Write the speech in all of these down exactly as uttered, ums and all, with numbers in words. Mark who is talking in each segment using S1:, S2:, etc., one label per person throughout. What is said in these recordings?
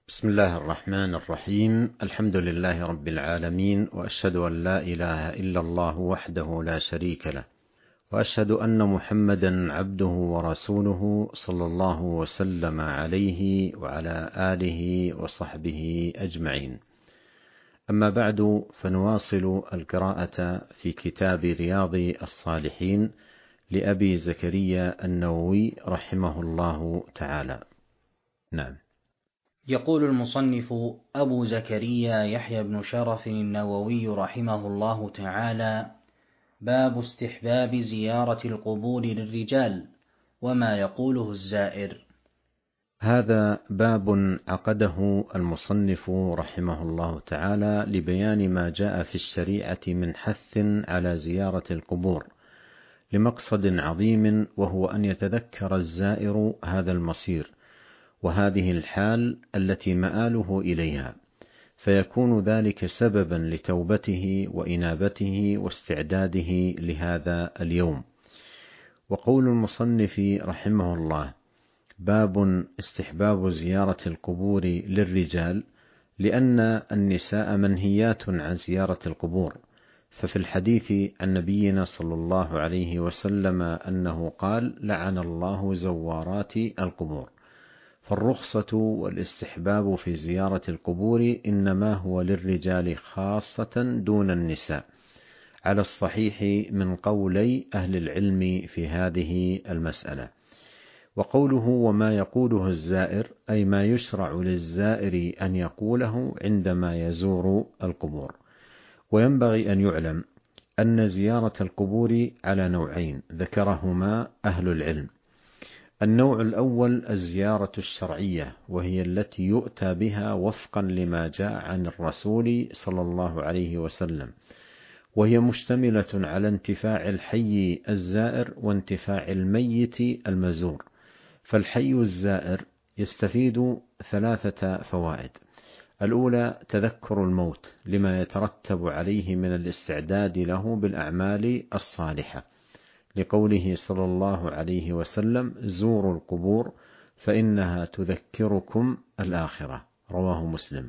S1: بسم الله الرحمن الرحيم. الحمد لله رب العالمين، وأشهد أن لا إله إلا الله وحده لا شريك له، وأشهد أن محمدا عبده ورسوله صلى الله وسلم عليه وعلى آله وصحبه أجمعين. أما بعد، فنواصل القراءة في كتاب رياض الصالحين لأبي زكريا النووي رحمه الله تعالى. نعم.
S2: يقول المصنف أبو زكريا يحيى بن شرف النووي رحمه الله تعالى: باب استحباب زيارة القبور للرجال وما يقوله الزائر.
S1: هذا باب عقده المصنف رحمه الله تعالى لبيان ما جاء في الشريعة من حث على زيارة القبور لمقصد عظيم، وهو أن يتذكر الزائر هذا المصير وهذه الحال التي مآله إليها، فيكون ذلك سببا لتوبته وإنابته واستعداده لهذا اليوم. وقول المصنف رحمه الله: باب استحباب زيارة القبور للرجال، لأن النساء منهيات عن زيارة القبور، ففي الحديث عن نبينا صلى الله عليه وسلم أنه قال: لعن الله زوارات القبور. فالرخصة والاستحباب في زيارة القبور إنما هو للرجال خاصة دون النساء، على الصحيح من قولي أهل العلم في هذه المسألة. وقوله وما يقوله الزائر، أي ما يشرع للزائر أن يقوله عندما يزور القبور. وينبغي أن يعلم أن زيارة القبور على نوعين ذكرهما أهل العلم. النوع الأول الزيارة الشرعية، وهي التي يؤتى بها وفقا لما جاء عن الرسول صلى الله عليه وسلم، وهي مشتملة على انتفاع الحي الزائر وانتفاع الميت المزور. فالحي الزائر يستفيد ثلاثة فوائد: الأولى تذكر الموت لما يترتب عليه من الاستعداد له بالأعمال الصالحة، لقوله صلى الله عليه وسلم: زوروا القبور فإنها تذكركم الآخرة، رواه مسلم.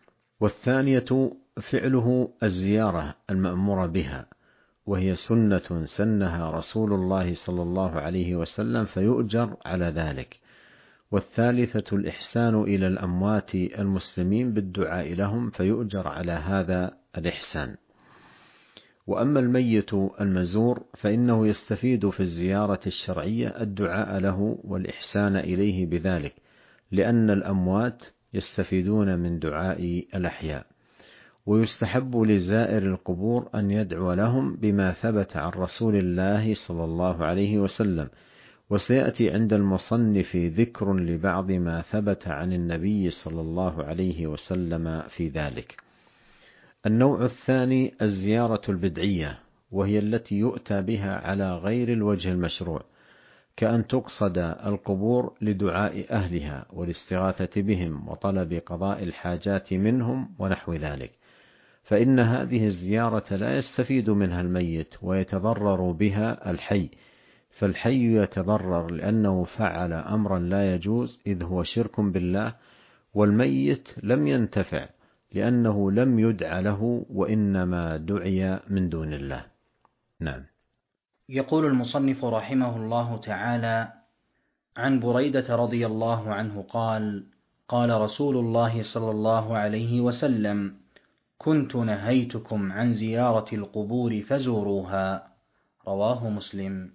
S1: والثانية فعله الزيارة المأمور بها، وهي سنة سنها رسول الله صلى الله عليه وسلم فيؤجر على ذلك. والثالثة الإحسان إلى الأموات المسلمين بالدعاء لهم فيؤجر على هذا الإحسان. وأما الميت المزور فإنه يستفيد في الزيارة الشرعية الدعاء له والإحسان إليه بذلك، لأن الأموات يستفيدون من دعاء الأحياء. ويستحب لزائر القبور أن يدعو لهم بما ثبت عن رسول الله صلى الله عليه وسلم، وسيأتي عند المصنف ذكر لبعض ما ثبت عن النبي صلى الله عليه وسلم في ذلك. النوع الثاني الزيارة البدعية، وهي التي يؤتى بها على غير الوجه المشروع، كأن تقصد القبور لدعاء أهلها والاستغاثة بهم وطلب قضاء الحاجات منهم ونحو ذلك، فإن هذه الزيارة لا يستفيد منها الميت ويتضرر بها الحي، فالحي يتضرر لأنه فعل أمرا لا يجوز إذ هو شرك بالله، والميت لم ينتفع لأنه لم يدع له وإنما دعي من دون الله. نعم.
S2: يقول المصنف رحمه الله تعالى: عن بريدة رضي الله عنه قال: قال رسول الله صلى الله عليه وسلم: كنت نهيتكم عن زيارة القبور فزوروها، رواه مسلم.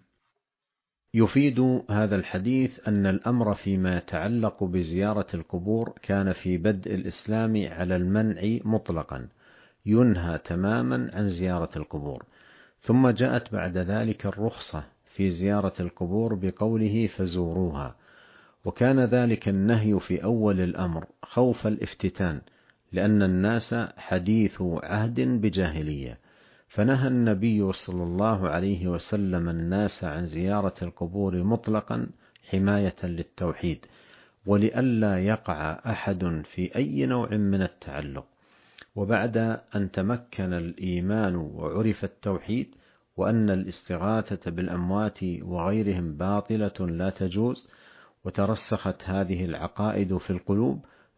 S1: يفيد هذا الحديث أن الأمر فيما يتعلق بزيارة القبور كان في بدء الإسلام على المنع مطلقا، ينهى تماما عن زيارة القبور، ثم جاءت بعد ذلك الرخصة في زيارة القبور بقوله فزوروها. وكان ذلك النهي في أول الأمر خوف الافتتان، لأن الناس حديث عهد بجاهلية، فنهى النبي صلى الله عليه وسلم الناس عن زيارة القبور مطلقا حماية للتوحيد، ولئلا يقع أحد في أي نوع من التعلق. وبعد أن تمكن الإيمان وعرف التوحيد وأن الاستغاثة بالأموات وغيرهم باطلة لا تجوز، وترسخت هذه العقائد في القلوب،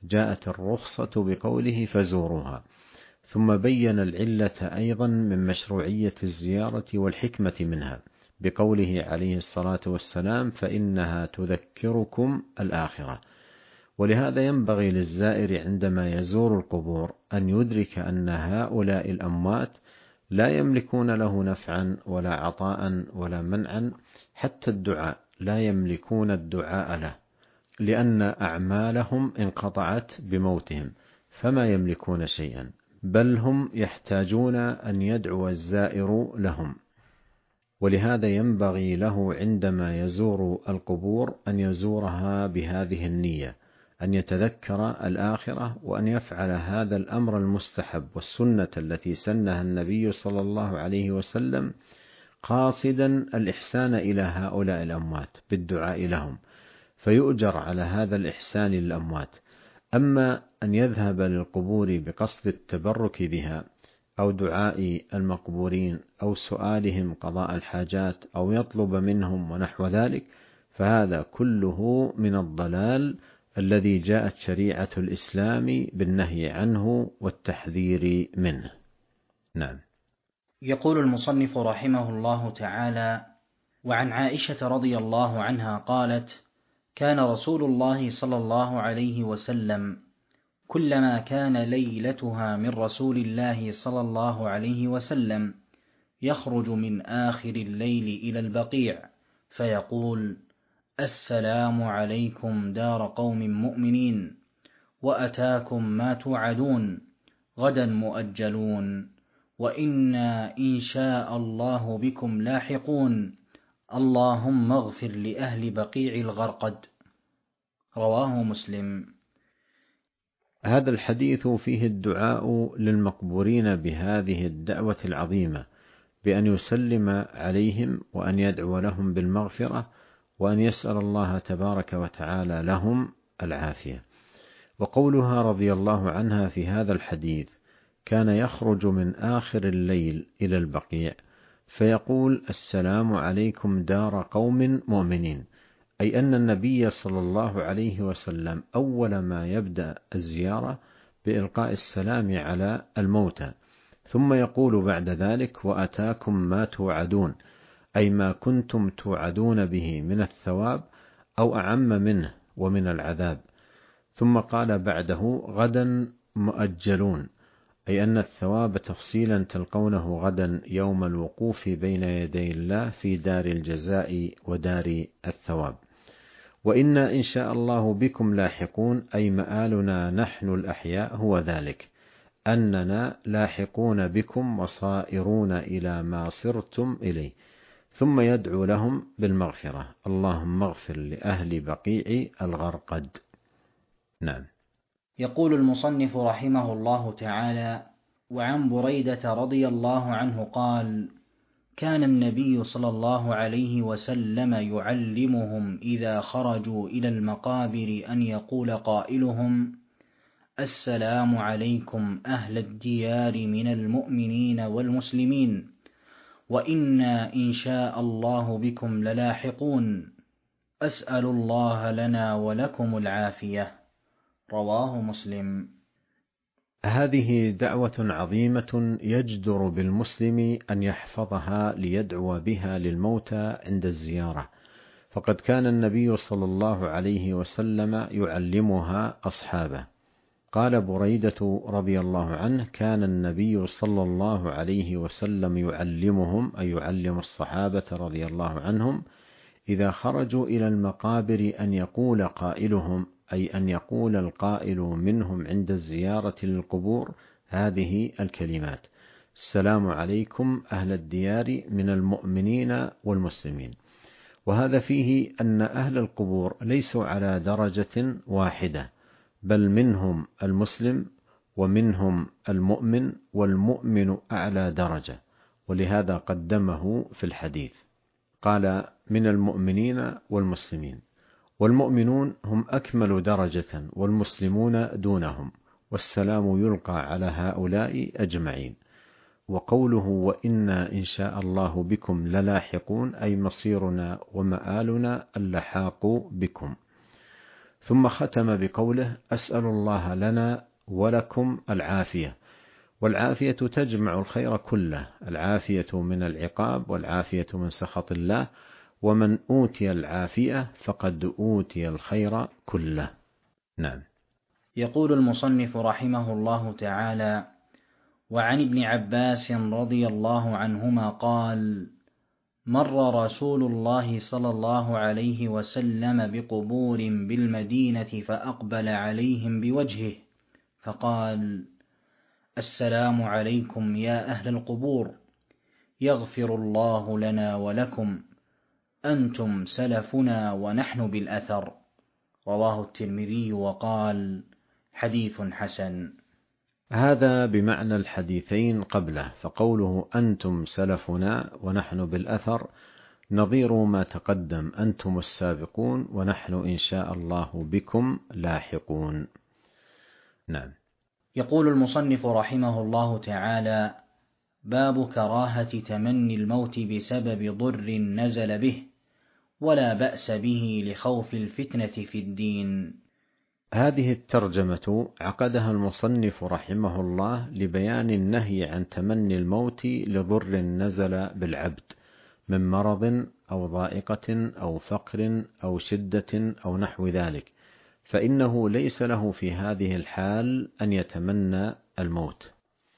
S1: جاءت الرخصة بقوله فزوروها، ثم بين العلة أيضا من مشروعية الزيارة والحكمة منها بقوله عليه الصلاة والسلام فإنها تذكركم الآخرة. ولهذا ينبغي للزائر عندما يزور القبور أن يدرك أن هؤلاء الأموات لا يملكون له نفعا ولا عطاء ولا منعا، حتى الدعاء لا يملكون الدعاء له، لأن أعمالهم انقطعت بموتهم، فما يملكون شيئا، بل هم يحتاجون أن يدعو الزائر لهم. ولهذا ينبغي له عندما يزور القبور أن يزورها بهذه النية، أن يتذكر الآخرة، وأن يفعل هذا الأمر المستحب والسنة التي سنها النبي صلى الله عليه وسلم، قاصدا الإحسان إلى هؤلاء الأموات بالدعاء لهم، فيؤجر على هذا الإحسان للأموات. أما أن يذهب للقبور بقصد التبرك بها أو دعاء المقبورين أو سؤالهم قضاء الحاجات أو يطلب منهم ونحو ذلك، فهذا كله من الضلال الذي جاءت شريعة الإسلام بالنهي عنه والتحذير منه. نعم.
S2: يقول المصنف رحمه الله تعالى: وعن عائشة رضي الله عنها قالت: كان رسول الله صلى الله عليه وسلم كلما كان ليلتها من رسول الله صلى الله عليه وسلم يخرج من آخر الليل إلى البقيع فيقول: السلام عليكم دار قوم مؤمنين، وأتاكم ما توعدون، غدا مؤجلون، وإنا إن شاء الله بكم لاحقون، اللهم اغفر لأهل بقيع الغرقد. رواه مسلم.
S1: هذا الحديث فيه الدعاء للمقبورين بهذه الدعوة العظيمة، بأن يسلم عليهم وأن يدعو لهم بالمغفرة وأن يسأل الله تبارك وتعالى لهم العافية. وقولها رضي الله عنها في هذا الحديث: كان يخرج من آخر الليل إلى البقيع فيقول: السلام عليكم دار قوم مؤمنين، أي أن النبي صلى الله عليه وسلم أول ما يبدأ الزيارة بإلقاء السلام على الموتى، ثم يقول بعد ذلك: وأتاكم ما توعدون، أي ما كنتم توعدون به من الثواب أو أعم منه ومن العذاب. ثم قال بعده: غدا مؤجلون، أي أن الثواب تفصيلا تلقونه غدا يوم الوقوف بين يدي الله في دار الجزاء ودار الثواب. وإنا إن شاء الله بكم لاحقون، أي مآلنا نحن الأحياء هو ذلك، أننا لاحقون بكم وصائرون إلى ما صرتم إليه. ثم يدعو لهم بالمغفرة: اللهم اغفر لأهل بقيع الغرقد. نعم.
S2: يقول المصنف رحمه الله تعالى: وعن بريدة رضي الله عنه قال: كان النبي صلى الله عليه وسلم يعلمهم إذا خرجوا إلى المقابر أن يقول قائلهم: السلام عليكم أهل الديار من المؤمنين والمسلمين، وإنا إن شاء الله بكم للاحقون، أسأل الله لنا ولكم العافية. رواه مسلم.
S1: هذه دعوة عظيمة يجدر بالمسلم أن يحفظها ليدعو بها للموتى عند الزيارة، فقد كان النبي صلى الله عليه وسلم يعلمها أصحابه. قال بريدة رضي الله عنه: كان النبي صلى الله عليه وسلم يعلمهم، أي يعلم الصحابة رضي الله عنهم، إذا خرجوا إلى المقابر أن يقول قائلهم، أي أن يقول القائل منهم عند الزيارة للقبور هذه الكلمات: السلام عليكم أهل الديار من المؤمنين والمسلمين. وهذا فيه أن أهل القبور ليسوا على درجة واحدة، بل منهم المسلم ومنهم المؤمن، والمؤمن أعلى درجة، ولهذا قدمه في الحديث، قال من المؤمنين والمسلمين، والمؤمنون هم أكمل درجة والمسلمون دونهم، والسلام يلقى على هؤلاء أجمعين. وقوله: وإنا إن شاء الله بكم للاحقون، أي مصيرنا ومآلنا اللحاق بكم. ثم ختم بقوله: أسأل الله لنا ولكم العافية. والعافية تجمع الخير كله، العافية من العقاب والعافية من سخط الله، ومن أوتي العافية فقد أوتي الخير كله. نعم.
S2: يقول المصنف رحمه الله تعالى: وعن ابن عباس رضي الله عنهما قال: مر رسول الله صلى الله عليه وسلم بقبور بالمدينة فأقبل عليهم بوجهه فقال: السلام عليكم يا أهل القبور، يغفر الله لنا ولكم، أنتم سلفنا ونحن بالأثر. رواه الترمذي وقال: حديث حسن.
S1: هذا بمعنى الحديثين قبله، فقوله أنتم سلفنا ونحن بالأثر نظير ما تقدم: أنتم السابقون ونحن إن شاء الله بكم لاحقون. نعم.
S2: يقول المصنف رحمه الله تعالى: باب كراهة تمني الموت بسبب ضر نزل به، ولا بأس به لخوف الفتنة في الدين.
S1: هذه الترجمة عقدها المصنف رحمه الله لبيان النهي عن تمني الموت لضر نزل بالعبد من مرض أو ضائقة أو فقر أو شدة أو نحو ذلك، فإنه ليس له في هذه الحال أن يتمنى الموت.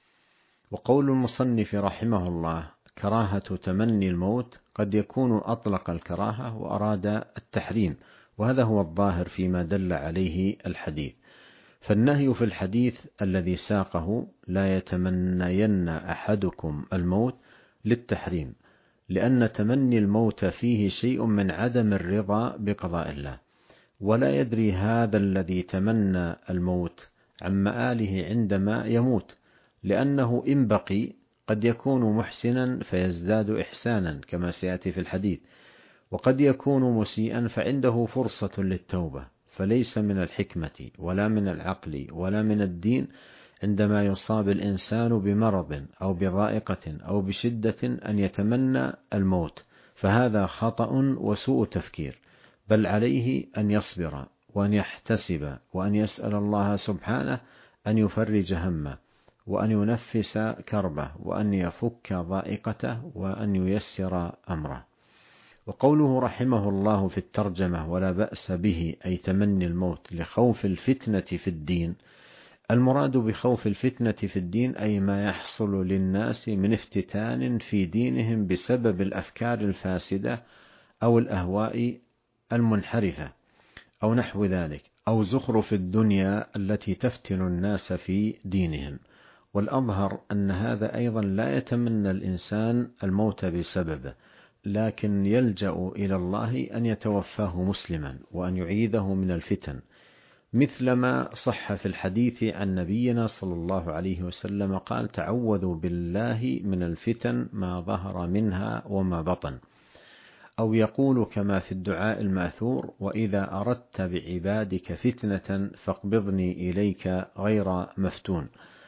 S1: وقول المصنف رحمه الله كراهة تمني الموت قد يكون أطلق الكراهة وأراد التحريم، وهذا هو الظاهر فيما دل عليه الحديث. فالنهي في الحديث الذي ساقه لا يتمنين أحدكم الموت للتحريم، لأن تمني الموت فيه شيء من عدم الرضا بقضاء الله، ولا يدري هذا الذي تمنى الموت عن مآله عندما يموت، لأنه إن بقي قد يكون محسنا فيزداد إحسانا كما سيأتي في الحديث، وقد يكون مسيئا فعنده فرصة للتوبة. فليس من الحكمة ولا من العقل ولا من الدين عندما يصاب الإنسان بمرض أو بضائقة أو بشدة أن يتمنى الموت، فهذا خطأ وسوء تفكير، بل عليه أن يصبر وأن يحتسب وأن يسأل الله سبحانه أن يفرج همه وأن ينفس كربه وأن يفك ضائقته وأن ييسر أمره. وقوله رحمه الله في الترجمة ولا بأس به أي تمني الموت لخوف الفتنة في الدين، المراد بخوف الفتنة في الدين أي ما يحصل للناس من افتتان في دينهم بسبب الأفكار الفاسدة أو الأهواء المنحرفة أو نحو ذلك، أو زخرف الدنيا التي تفتن الناس في دينهم. والأظهر أن هذا أيضا لا يتمنى الإنسان الموت بسببه، لكن يلجأ إلى الله أن يتوفاه مسلما وأن يعيذه من الفتن، مثلما صح في الحديث عن نبينا صلى الله عليه وسلم قال: تعوذوا بالله من الفتن ما ظهر منها وما بطن. أو يقول كما في الدعاء المأثور: وإذا أردت بعبادك فتنة فاقبضني إليك غير مفتون،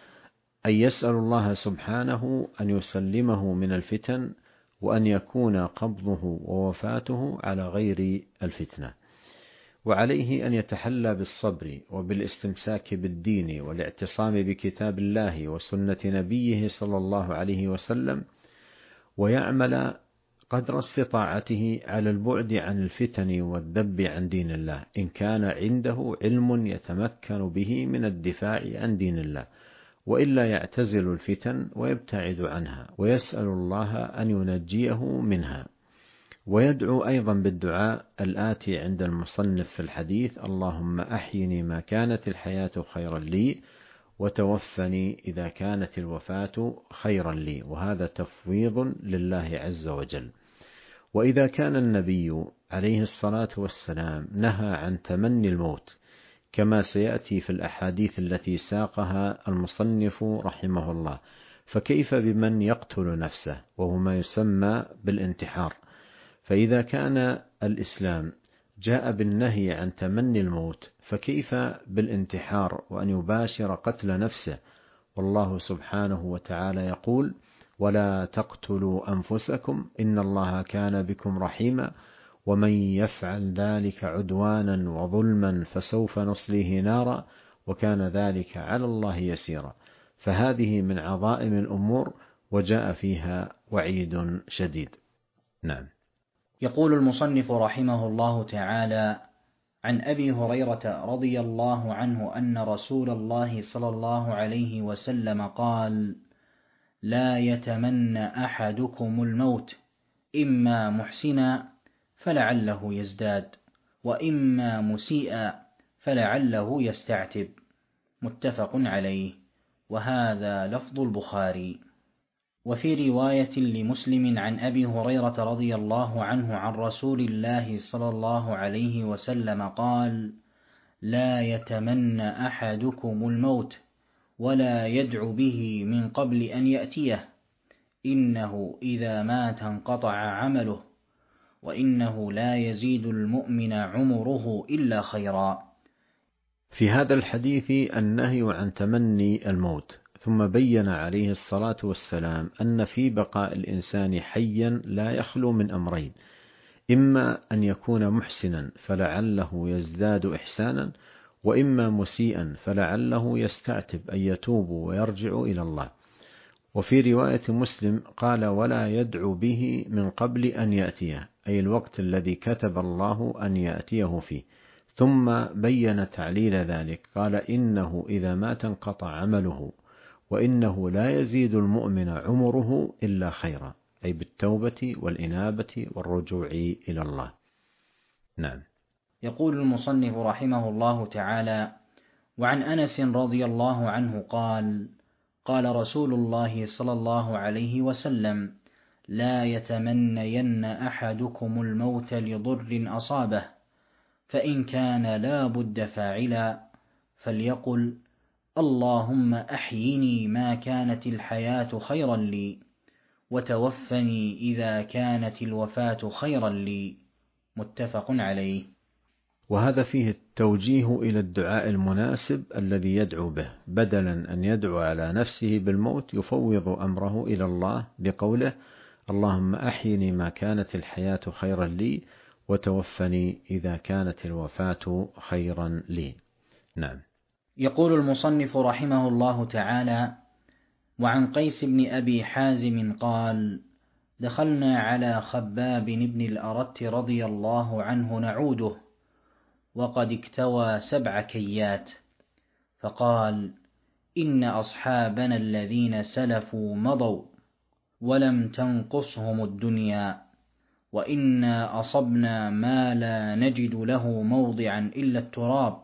S1: أي يسأل الله سبحانه أن يسلمه من الفتن وأن يكون قبضه ووفاته على غير الفتنة. وعليه أن يتحلى بالصبر وبالاستمساك بالدين والاعتصام بكتاب الله وسنة نبيه صلى الله عليه وسلم، ويعمل قدر استطاعته على البعد عن الفتن والذب عن دين الله إن كان عنده علم يتمكن به من الدفاع عن دين الله، وإلا يعتزل الفتن ويبتعد عنها ويسأل الله أن ينجيه منها. ويدعو أيضا بالدعاء الآتي عند المصنف في الحديث: اللهم أحيني ما كانت الحياة خيرا لي، وتوفني إذا كانت الوفاة خيرا لي. وهذا تفويض لله عز وجل. وإذا كان النبي عليه الصلاة والسلام نهى عن تمني الموت كما سيأتي في الأحاديث التي ساقها المصنف رحمه الله، فكيف بمن يقتل نفسه وهو ما يسمى بالانتحار؟ فإذا كان الإسلام جاء بالنهي عن تمني الموت، فكيف بالانتحار وأن يباشر قتل نفسه؟ والله سبحانه وتعالى يقول: ولا تقتلوا أنفسكم إن الله كان بكم رحيما ومن يفعل ذلك عدوانا وظلما فسوف نصليه نارا وكان ذلك على الله يسيرا. فهذه من عظائم الأمور وجاء فيها وعيد شديد. نعم.
S2: يقول المصنف رحمه الله تعالى: عن أبي هريرة رضي الله عنه أن رسول الله صلى الله عليه وسلم قال: لا يتمنى أحدكم الموت إما محسنا فلعله يزداد، وإما مسيئا فلعله يستعتب. متفق عليه، وهذا لفظ البخاري. وفي رواية لمسلم عن أبي هريرة رضي الله عنه عن رسول الله صلى الله عليه وسلم قال: لا يتمنى أحدكم الموت ولا يدعو به من قبل أن يأتيه، إنه إذا مات انقطع عمله، وإنه لا يزيد المؤمن عمره إلا خيرا.
S1: في هذا الحديث النهي عن تمني الموت، ثم بين عليه الصلاة والسلام أن في بقاء الإنسان حيا لا يخلو من أمرين: إما أن يكون محسنا فلعله يزداد إحسانا، وإما مسيئا فلعله يستعتب أن يتوب ويرجع إلى الله. وفي رواية مسلم قال: ولا يدعو به من قبل أن يأتيه، أي الوقت الذي كتب الله أن يأتيه فيه. ثم بين تعليل ذلك، قال: إنه إذا مات انقطع عمله، وإنه لا يزيد المؤمن عمره إلا خيرا، أي بالتوبة والإنابة والرجوع إلى الله. نعم.
S2: يقول المصنف رحمه الله تعالى: وعن أنس رضي الله عنه قال: قال رسول الله صلى الله عليه وسلم: لا يتمنين أحدكم الموت لضر أصابه، فإن كان لا بد فاعلا فليقل: اللهم أحيني ما كانت الحياة خيرا لي، وتوفني إذا كانت الوفاة خيرا لي. متفق عليه.
S1: وهذا فيه التوجيه إلى الدعاء المناسب الذي يدعو به، بدلا أن يدعو على نفسه بالموت يفوض أمره إلى الله بقوله: اللهم أحيني ما كانت الحياة خيرا لي، وتوفني إذا كانت الوفاة خيرا لي. نعم.
S2: يقول المصنف رحمه الله تعالى: وعن قيس بن أبي حازم قال: دخلنا على خباب بن الأرت رضي الله عنه نعوده، وقد اكتوى سبع كيات، فقال: إن أصحابنا الذين سلفوا مضوا ولم تنقصهم الدنيا، وإنا أصبنا ما لا نجد له موضعا إلا التراب،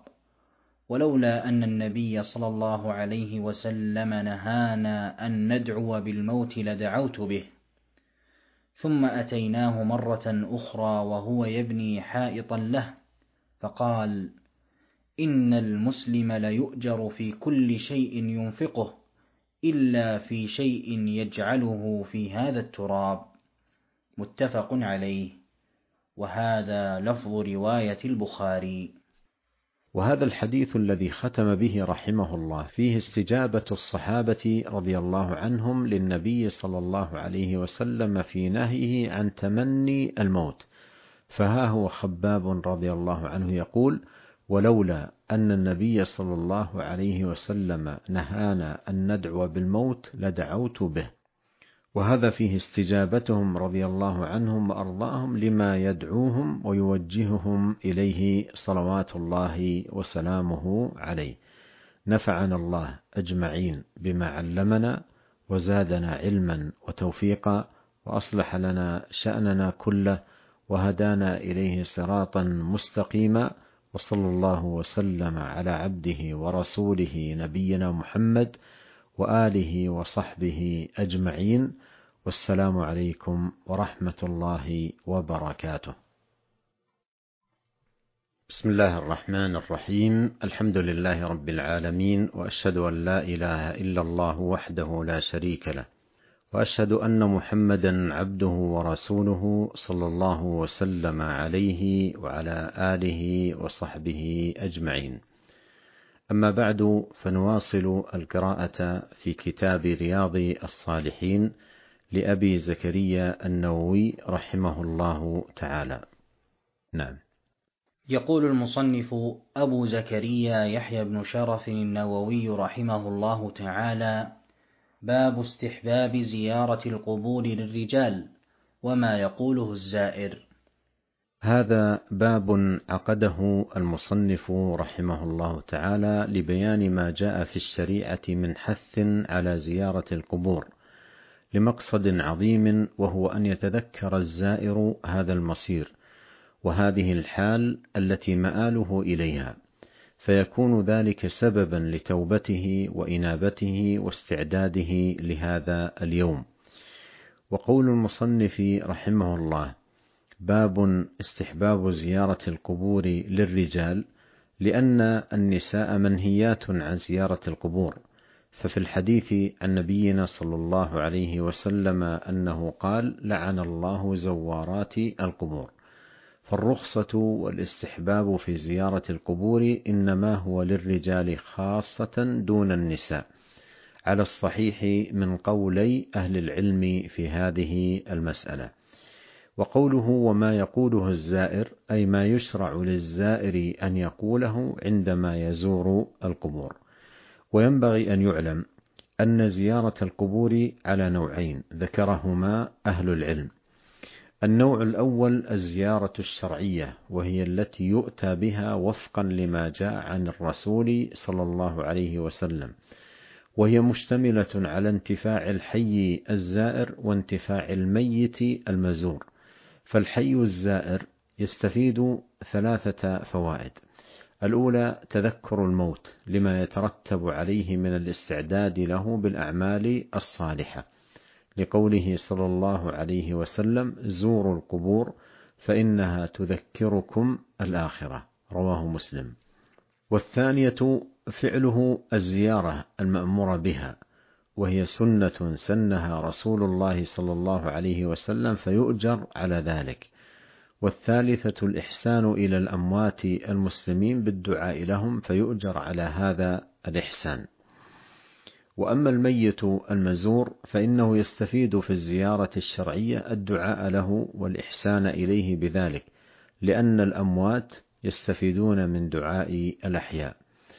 S2: ولولا أن النبي صلى الله عليه وسلم نهانا أن ندعو بالموت لدعوت به. ثم أتيناه مرة أخرى وهو يبني حائطا له، فقال: إن المسلم ليؤجر في كل شيء ينفقه إلا في شيء يجعله في هذا التراب. متفق عليه، وهذا لفظ رواية البخاري.
S1: وهذا الحديث الذي ختم به رحمه الله فيه استجابة الصحابة رضي الله عنهم للنبي صلى الله عليه وسلم في نهيه عن تمني الموت. فها هو خباب رضي الله عنه يقول: ولولا أن النبي صلى الله عليه وسلم نهانا أن ندعو بالموت لدعوت به. وهذا فيه استجابتهم رضي الله عنهم وأرضاهم لما يدعوهم ويوجههم إليه صلوات الله وسلامه عليه. نفعنا الله أجمعين بما علمنا، وزادنا علما وتوفيقا، وأصلح لنا شأننا كله، وهدانا إليه صراطا مستقيما. وصلى الله وسلم على عبده ورسوله نبينا محمد وآله وصحبه أجمعين، والسلام عليكم ورحمة الله وبركاته. بسم الله الرحمن الرحيم. الحمد لله رب العالمين، وأشهد أن لا إله إلا الله وحده لا شريك له، وأشهد أن محمدا عبده ورسوله صلى الله وسلم عليه وعلى آله وصحبه أجمعين. أما بعد، فنواصل القراءة في كتاب رياض الصالحين لأبي زكريا النووي رحمه الله تعالى. نعم.
S2: يقول المصنف أبو زكريا يحيى بن شرف النووي رحمه الله تعالى: باب استحباب زيارة القبور للرجال وما يقوله الزائر.
S1: هذا باب عقده المصنف رحمه الله تعالى لبيان ما جاء في الشريعة من حث على زيارة القبور لمقصد عظيم، وهو أن يتذكر الزائر هذا المصير وهذه الحال التي مآله إليها، فيكون ذلك سببا لتوبته وإنابته واستعداده لهذا اليوم. وقول المصنف رحمه الله: باب استحباب زيارة القبور للرجال، لأن النساء منهيات عن زيارة القبور، ففي الحديث عن نبينا صلى الله عليه وسلم أنه قال: لعن الله زوارات القبور. فالرخصة والاستحباب في زيارة القبور إنما هو للرجال خاصة دون النساء، على الصحيح من قولي أهل العلم في هذه المسألة. وقوله وما يقوله الزائر أي ما يشرع للزائر أن يقوله عندما يزور القبور. وينبغي أن يعلم أن زيارة القبور على نوعين ذكرهما أهل العلم. النوع الأول الزيارة الشرعية، وهي التي يؤتى بها وفقا لما جاء عن الرسول صلى الله عليه وسلم، وهي مشتملة على انتفاع الحي الزائر وانتفاع الميت المزور. فالحي الزائر يستفيد ثلاثة فوائد: الأولى تذكر الموت لما يترتب عليه من الاستعداد له بالأعمال الصالحة، لقوله صلى الله عليه وسلم: زوروا القبور فإنها تذكركم الآخرة، رواه مسلم. والثانية فعله الزيارة المأمور بها، وهي سنة سنها رسول الله صلى الله عليه وسلم فيؤجر على ذلك. والثالثة الإحسان إلى الأموات المسلمين بالدعاء لهم فيؤجر على هذا الإحسان. وأما الميت المزور فإنه يستفيد في الزيارة الشرعية الدعاء له والإحسان إليه بذلك، لأن الأموات يستفيدون من دعاء الأحياء.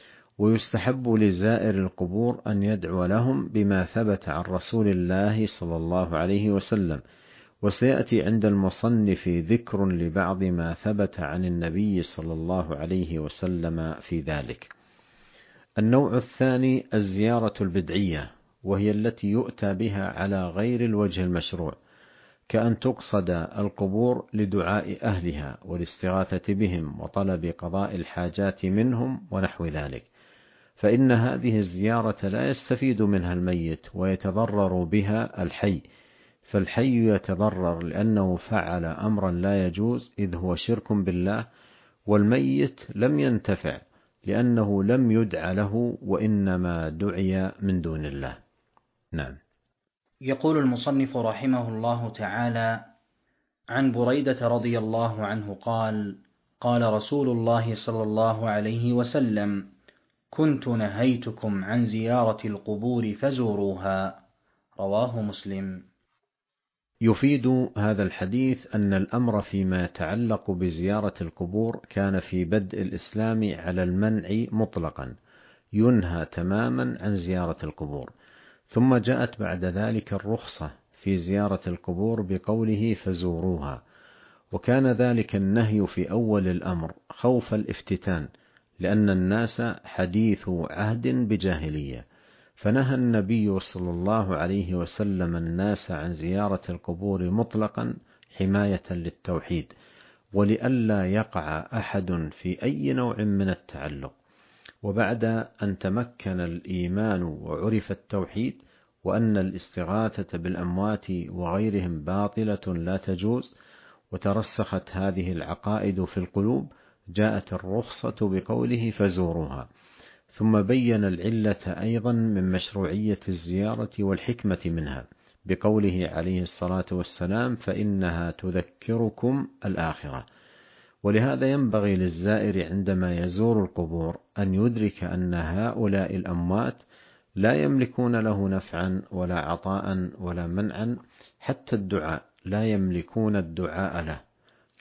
S1: ويستحب لزائر القبور أن يدعو لهم بما ثبت عن رسول الله صلى الله عليه وسلم، وسيأتي عند المصنف ذكر لبعض ما ثبت عن النبي صلى الله عليه وسلم في ذلك. النوع الثاني الزيارة البدعية، وهي التي يؤتى بها على غير الوجه المشروع، كأن تقصد القبور لدعاء أهلها والاستغاثة بهم وطلب قضاء الحاجات منهم ونحو ذلك، فإن هذه الزيارة لا يستفيد منها الميت ويتضرر بها الحي، فالحي يتضرر لأنه فعل أمرا لا يجوز إذ هو شرك بالله، والميت لم ينتفع لأنه لم يدع له وإنما دعي من دون الله. نعم.
S2: يقول المصنف رحمه الله تعالى: عن بريدة رضي الله عنه قال: قال رسول الله صلى الله عليه وسلم: كنت نهيتكم عن زيارة القبور فزوروها، رواه مسلم.
S1: يفيد هذا الحديث أن الأمر فيما يتعلق بزيارة القبور كان في بدء الإسلام على المنع مطلقا، ينهى تماما عن زيارة القبور، ثم جاءت بعد ذلك الرخصة في زيارة القبور بقوله فزوروها. وكان ذلك النهي في أول الأمر خوف الافتتان، لأن الناس حديث عهد بجاهلية، فنهى النبي صلى الله عليه وسلم الناس عن زيارة القبور مطلقا حماية للتوحيد، ولئلا يقع أحد في أي نوع من التعلق. وبعد أن تمكن الإيمان وعرف التوحيد وأن الاستغاثة بالأموات وغيرهم باطلة لا تجوز، وترسخت هذه العقائد في القلوب، جاءت الرخصة بقوله فزوروها، ثم بين العلة أيضا من مشروعية الزيارة والحكمة منها بقوله عليه الصلاة والسلام: فإنها تذكركم الآخرة. ولهذا ينبغي للزائر عندما يزور القبور أن يدرك أن هؤلاء الأموات لا يملكون له نفعا ولا عطاء ولا منعا، حتى الدعاء لا يملكون الدعاء له،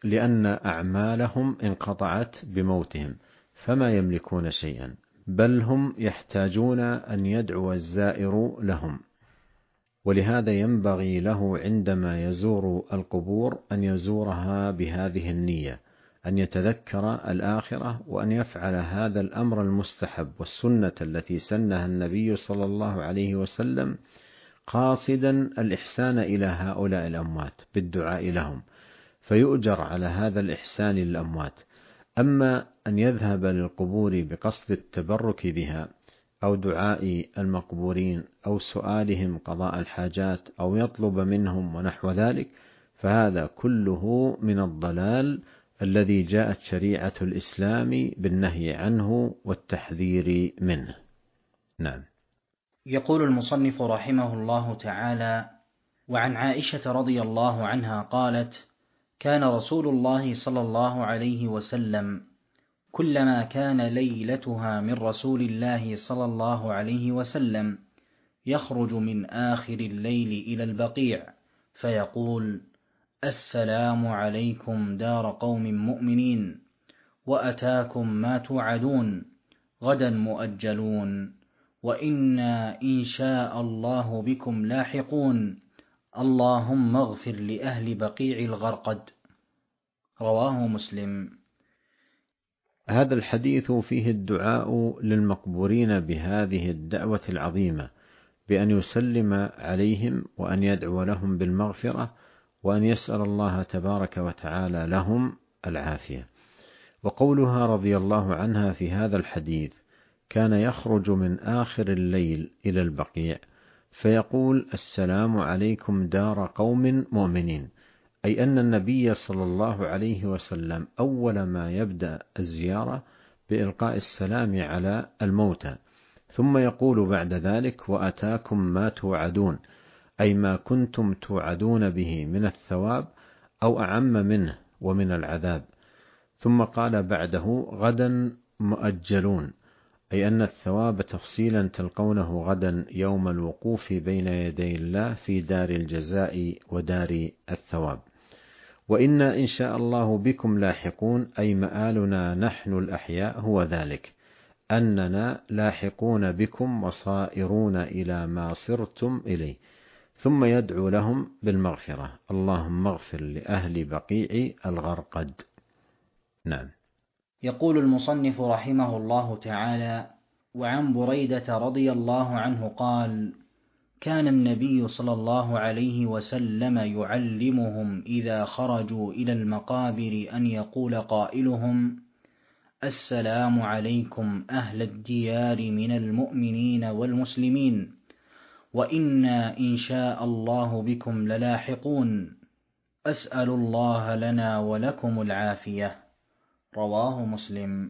S1: لأن أعمالهم انقطعت بموتهم فما يملكون شيئا، بل هم يحتاجون أن يدعو الزائر لهم. ولهذا ينبغي له عندما يزور القبور أن يزورها بهذه النية، أن يتذكر الآخرة، وأن يفعل هذا الأمر المستحب والسنة التي سنها النبي صلى الله عليه وسلم، قاصدا الإحسان إلى هؤلاء الأموات بالدعاء لهم، فيؤجر على هذا الإحسان للأموات. أما أن يذهب للقبور بقصد التبرك بها أو دعاء المقبورين أو سؤالهم قضاء الحاجات أو يطلب منهم ونحو ذلك، فهذا كله من الضلال الذي جاءت شريعة الإسلام بالنهي عنه والتحذير منه. نعم.
S2: يقول المصنف رحمه الله تعالى: وعن عائشة رضي الله عنها قالت: كان رسول الله صلى الله عليه وسلم كلما كان ليلتها من رسول الله صلى الله عليه وسلم يخرج من آخر الليل إلى البقيع فيقول: السلام عليكم دار قوم مؤمنين، وأتاكم ما توعدون، غدا مؤجلون، وإنا إن شاء الله بكم لاحقون، اللهم اغفر لأهل بقيع الغرقد. رواه مسلم.
S1: هذا الحديث فيه الدعاء للمقبورين بهذه الدعوة العظيمة، بأن يسلم عليهم وأن يدعو لهم بالمغفرة وأن يسأل الله تبارك وتعالى لهم العافية. وقولها رضي الله عنها في هذا الحديث: كان يخرج من آخر الليل إلى البقيع فيقول: السلام عليكم دار قوم مؤمنين، أي أن النبي صلى الله عليه وسلم أول ما يبدأ الزيارة بإلقاء السلام على الموتى، ثم يقول بعد ذلك: وأتاكم ما توعدون، أي ما كنتم توعدون به من الثواب أو أعم منه ومن العذاب. ثم قال بعده: غدا مؤجلون، أي أن الثواب تفصيلا تلقونه غدا يوم الوقوف بين يدي الله في دار الجزاء ودار الثواب. وإنا إن شاء الله بكم لاحقون، أي مآلنا نحن الأحياء هو ذلك، أننا لاحقون بكم وصائرون إلى ما صرتم إليه. ثم يدعو لهم بالمغفرة: اللهم اغفر لأهل بقيع الغرقد. نعم.
S2: يقول المصنف رحمه الله تعالى: وعن بريدة رضي الله عنه قال: كان النبي صلى الله عليه وسلم يعلمهم إذا خرجوا إلى المقابر أن يقول قائلهم: السلام عليكم أهل الديار من المؤمنين والمسلمين، وإنا إن شاء الله بكم للاحقون، أسأل الله لنا ولكم العافية. رواه مسلم.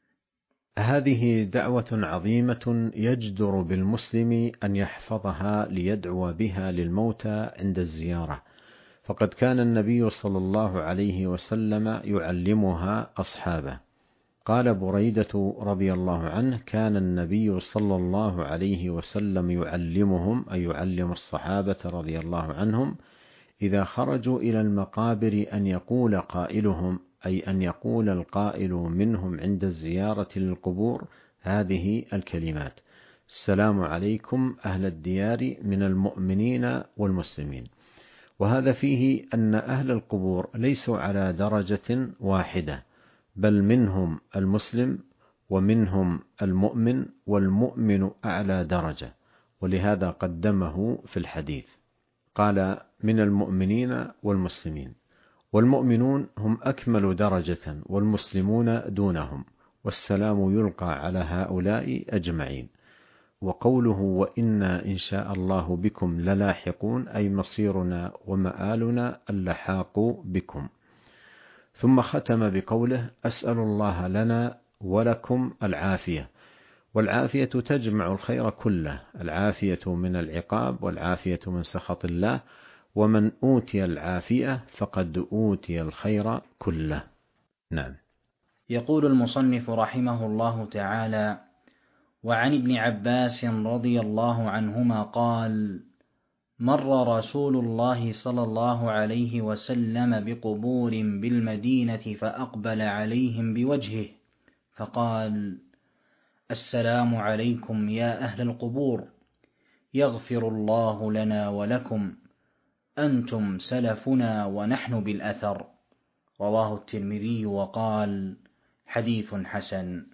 S1: هذه دعوة عظيمة يجدر بالمسلم أن يحفظها ليدعو بها للموتى عند الزيارة، فقد كان النبي صلى الله عليه وسلم يعلمها أصحابه. قال بريدة رضي الله عنه: كان النبي صلى الله عليه وسلم يعلمهم، أي يعلم الصحابة رضي الله عنهم، إذا خرجوا إلى المقابر أن يقول قائلهم، أي أن يقول القائل منهم عند الزيارة للقبور هذه الكلمات: السلام عليكم أهل الديار من المؤمنين والمسلمين. وهذا فيه أن أهل القبور ليسوا على درجة واحدة، بل منهم المسلم ومنهم المؤمن، والمؤمن أعلى درجة، ولهذا قدمه في الحديث، قال: من المؤمنين والمسلمين، والمؤمنون هم أكمل درجة والمسلمون دونهم، والسلام يلقى على هؤلاء أجمعين. وقوله: وإنا إن شاء الله بكم للاحقون، أي مصيرنا ومآلنا اللحاق بكم. ثم ختم بقوله: أسأل الله لنا ولكم العافية. والعافية تجمع الخير كله، العافية من العقاب والعافية من سخط الله، ومن أوتي العافية فقد أوتي الخير كله. نعم.
S2: يقول المصنف رحمه الله تعالى: وعن ابن عباس رضي الله عنهما قال: مر رسول الله صلى الله عليه وسلم بقبور بالمدينة فأقبل عليهم بوجهه فقال: السلام عليكم يا أهل القبور، يغفر الله لنا ولكم، أنتم سلفنا ونحن بالأثر. رواه الترمذي وقال: حديث حسن.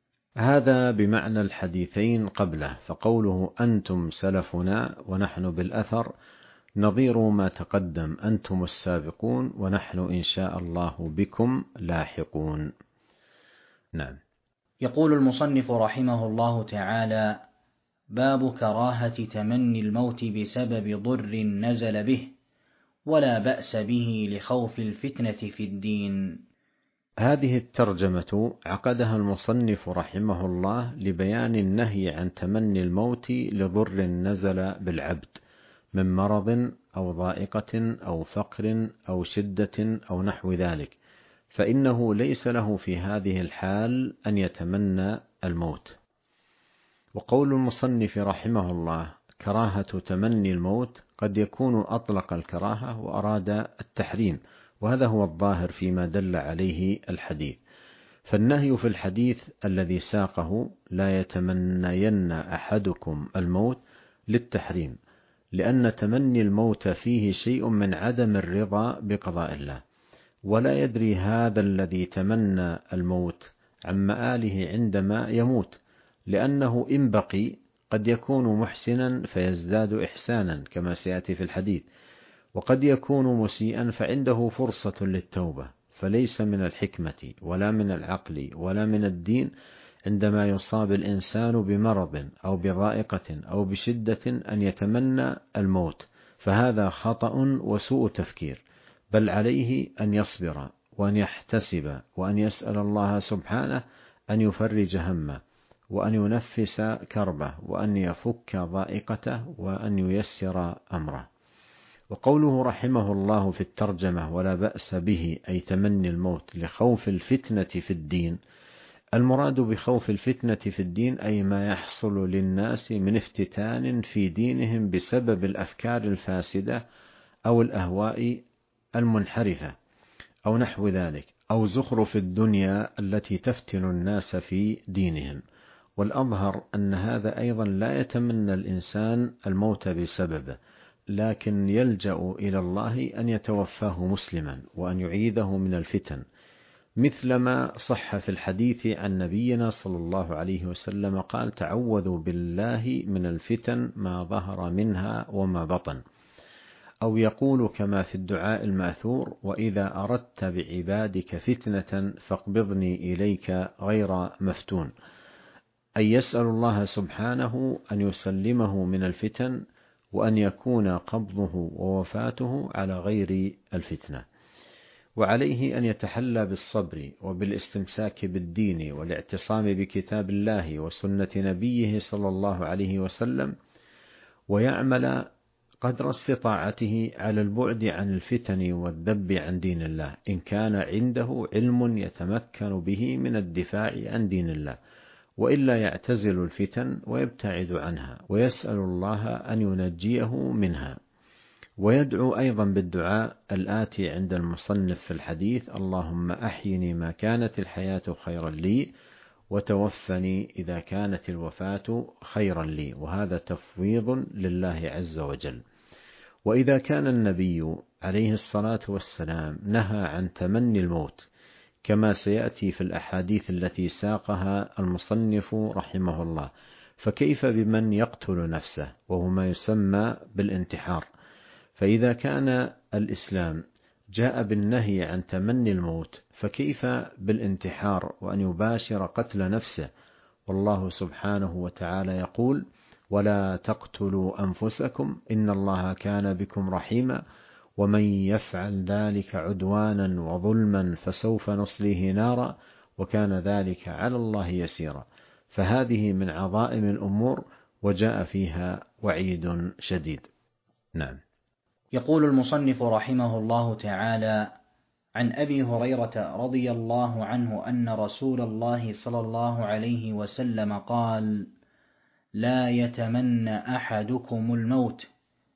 S1: هذا بمعنى الحديثين قبله، فقوله أنتم سلفنا ونحن بالأثر نظير ما تقدم: أنتم السابقون ونحن إن شاء الله بكم لاحقون. نعم.
S2: يقول المصنف رحمه الله تعالى: باب كراهة تمني الموت بسبب ضر نزل به، ولا بأس به لخوف الفتنة في الدين.
S1: هذه الترجمة عقدها المصنف رحمه الله لبيان النهي عن تمني الموت لضر نزل بالعبد من مرض أو ضائقة أو فقر أو شدة أو نحو ذلك، فإنه ليس له في هذه الحال أن يتمنى الموت. وقول المصنف رحمه الله كراهة تمني الموت قد يكون أطلق الكراهة وأراد التحريم، وهذا هو الظاهر فيما دل عليه الحديث. فالنهي في الحديث الذي ساقه لا يتمنين أحدكم الموت للتحريم، لأن تمني الموت فيه شيء من عدم الرضا بقضاء الله، ولا يدري هذا الذي تمنى الموت عن مآله عندما يموت، لأنه إن بقي قد يكون محسنا فيزداد إحسانا كما سيأتي في الحديث، وقد يكون مسيئا فعنده فرصة للتوبة. فليس من الحكمة ولا من العقل ولا من الدين عندما يصاب الإنسان بمرض أو بضائقة أو بشدة أن يتمنى الموت، فهذا خطأ وسوء تفكير، بل عليه أن يصبر وأن يحتسب وأن يسأل الله سبحانه أن يفرج همه وأن ينفس كربه وأن يفك ضائقته وأن ييسر أمره. وقوله رحمه الله في الترجمة ولا بأس به أي تمني الموت لخوف الفتنة في الدين، المراد بخوف الفتنة في الدين أي ما يحصل للناس من افتتان في دينهم بسبب الأفكار الفاسدة أو الأهواء المنحرفة أو نحو ذلك، أو زخرف الدنيا التي تفتن الناس في دينهم. والأظهر أن هذا أيضا لا يتمنى الإنسان الموت بسببه، لكن يلجأ إلى الله أن يتوفاه مسلما وأن يعيذه من الفتن، مثلما صح في الحديث عن نبينا صلى الله عليه وسلم قال: تعوذوا بالله من الفتن ما ظهر منها وما بطن. أو يقول كما في الدعاء الماثور: وإذا أردت بعبادك فتنة فاقبضني إليك غير مفتون، أي يسأل الله سبحانه أن يسلمه من الفتن وأن يكون قبضه ووفاته على غير الفتنة. وعليه أن يتحلى بالصبر وبالاستمساك بالدين والاعتصام بكتاب الله وسنة نبيه صلى الله عليه وسلم، ويعمل قدر استطاعته على البعد عن الفتن والذب عن دين الله إن كان عنده علم يتمكن به من الدفاع عن دين الله، وإلا يعتزل الفتن ويبتعد عنها ويسأل الله أن ينجيه منها. ويدعو أيضا بالدعاء الآتي عند المصنف في الحديث: اللهم أحيني ما كانت الحياة خيرا لي وتوفني إذا كانت الوفاة خيرا لي، وهذا تفويض لله عز وجل. وإذا كان النبي عليه الصلاة والسلام نهى عن تمني الموت كما سيأتي في الأحاديث التي ساقها المصنف رحمه الله، فكيف بمن يقتل نفسه وهو ما يسمى بالانتحار؟ فإذا كان الإسلام جاء بالنهي عن تمني الموت، فكيف بالانتحار وأن يباشر قتل نفسه؟ والله سبحانه وتعالى يقول: ولا تقتلوا أنفسكم إن الله كان بكم رحيما ومن يفعل ذلك عدوانا وظلما فسوف نصليه نارا وكان ذلك على الله يسيرا. فهذه من عظائم الأمور وجاء فيها وعيد شديد. نعم.
S2: يقول المصنف رحمه الله تعالى: عن أبي هريرة رضي الله عنه أن رسول الله صلى الله عليه وسلم قال: لا يتمنى أحدكم الموت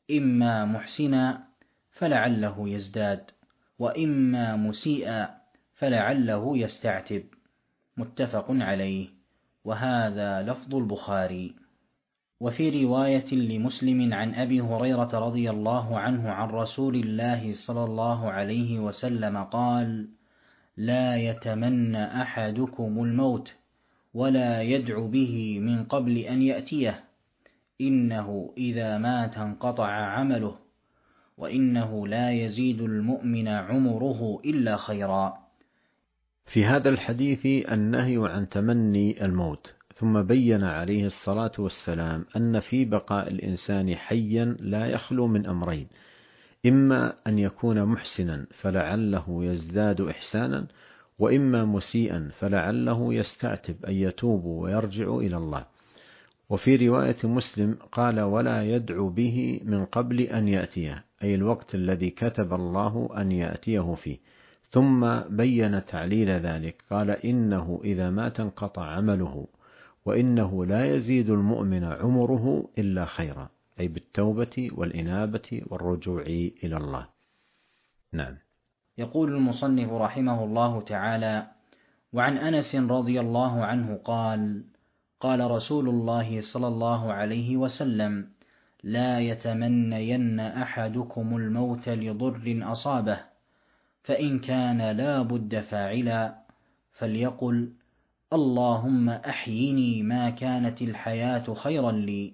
S2: إما محسنا فلعله يزداد، وإما مسيئا فلعله يستعتب. متفق عليه، وهذا لفظ البخاري. وفي رواية لمسلم عن أبي هريرة رضي الله عنه عن رسول الله صلى الله عليه وسلم قال: لا يتمنى أحدكم الموت ولا يدعو به من قبل أن يأتيه، إنه إذا مات انقطع عمله، وإنه لا يزيد المؤمن عمره إلا خيرا.
S1: في هذا الحديث النهي عن تمني الموت، ثم بين عليه الصلاة والسلام أن في بقاء الإنسان حيا لا يخلو من أمرين: إما أن يكون محسنا فلعله يزداد إحسانا، وإما مسيئا فلعله يستعتب أن يتوب ويرجع إلى الله. وفي رواية مسلم قال: ولا يدعو به من قبل أن يأتيه، أي الوقت الذي كتب الله أن يأتيه فيه. ثم بين تعليل ذلك، قال: إنه إذا مات انقطع عمله، وإنه لا يزيد المؤمن عمره إلا خيرا، أي بالتوبة والإنابة والرجوع إلى الله. نعم.
S2: يقول المصنف رحمه الله تعالى: وعن أنس رضي الله عنه قال: قال رسول الله صلى الله عليه وسلم: لا يتمنين أحدكم الموت لضر أصابه، فإن كان لا بد فاعلا فليقل: اللهم أحيني ما كانت الحياة خيرا لي،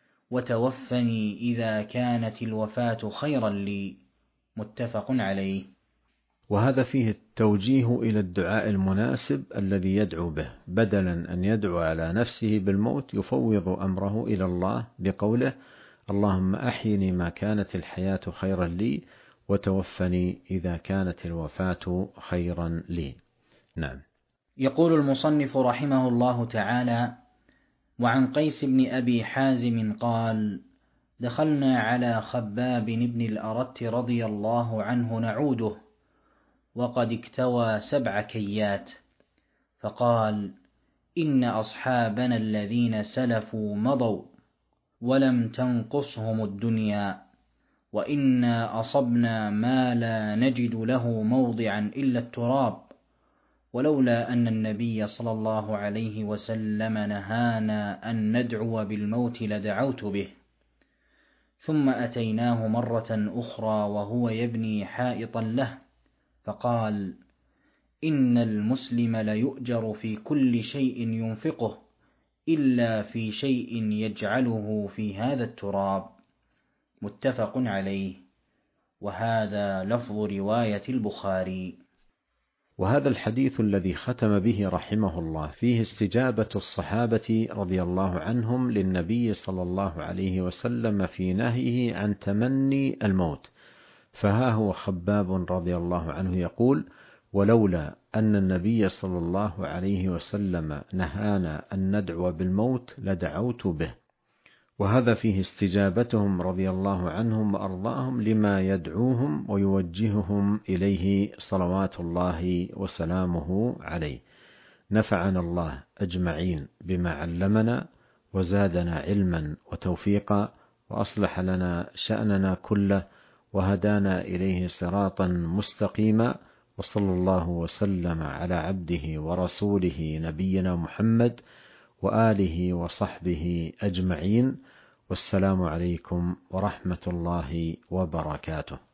S2: وتوفني إذا كانت الوفاة خيرا لي. متفق عليه.
S1: وهذا فيه التوجيه إلى الدعاء المناسب الذي يدعو به، بدلا أن يدعو على نفسه بالموت يفوض أمره إلى الله بقوله: اللهم أحيني ما كانت الحياة خيرا لي، وتوفني إذا كانت الوفاة خيرا لي. نعم.
S2: يقول المصنف رحمه الله تعالى: وعن قيس بن أبي حازم قال: دخلنا على خباب بن الأرت رضي الله عنه نعوده، وقد اكتوى سبع كيات، فقال: إن أصحابنا الذين سلفوا مضوا ولم تنقصهم الدنيا، وإنا أصبنا ما لا نجد له موضعا إلا التراب، ولولا أن النبي صلى الله عليه وسلم نهانا أن ندعو بالموت لدعوت به. ثم أتيناه مرة أخرى وهو يبني حائطا له، فقال: إن المسلم ليؤجر في كل شيء ينفقه إلا في شيء يجعله في هذا التراب. متفق عليه، وهذا لفظ رواية البخاري.
S1: وهذا الحديث الذي ختم به رحمه الله فيه استجابة الصحابة رضي الله عنهم للنبي صلى الله عليه وسلم في نهيه عن تمني الموت. فها هو خباب رضي الله عنه يقول: ولولا أن النبي صلى الله عليه وسلم نهانا أن ندعو بالموت لدعوت به. وهذا فيه استجابتهم رضي الله عنهم وأرضاهم لما يدعوهم ويوجههم إليه صلوات الله وسلامه عليه. نفعنا الله أجمعين بما علمنا، وزادنا علما وتوفيقا، وأصلح لنا شأننا كله، وهدانا إليه صراطا مستقيما. وصلى الله وسلم على عبده ورسوله نبينا محمد وآله وصحبه أجمعين، والسلام عليكم ورحمة الله وبركاته.